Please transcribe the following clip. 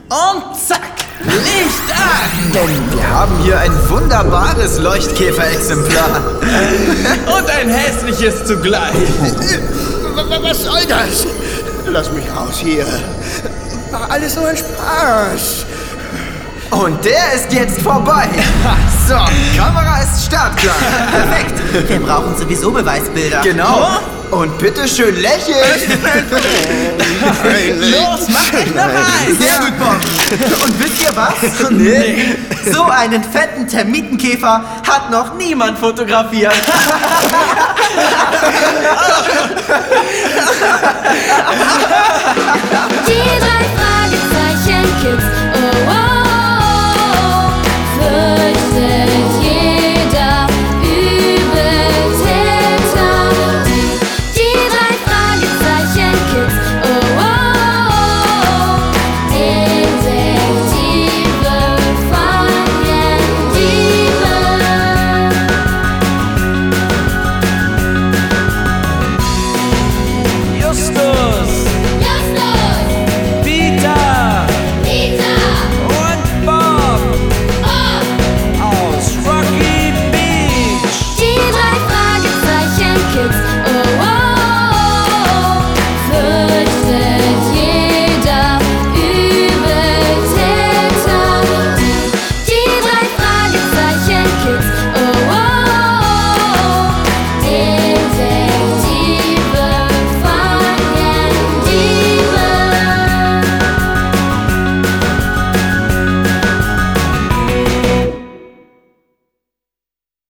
Und zack, Licht an! Denn wir haben hier ein wunderbares Leuchtkäferexemplar. Und ein hässliches zugleich. Was soll das? Lass mich raus hier. War alles nur ein Spaß. Und der ist jetzt vorbei. So, Kamera ist startklar. Perfekt. Wir brauchen sowieso Beweisbilder. Genau. Und bitte schön lächeln. Los, mach dich noch eins! Sehr gut, Bob. Und wisst ihr was? Nee. So einen fetten Termitenkäfer hat noch niemand fotografiert. Die 3 Fragezeichen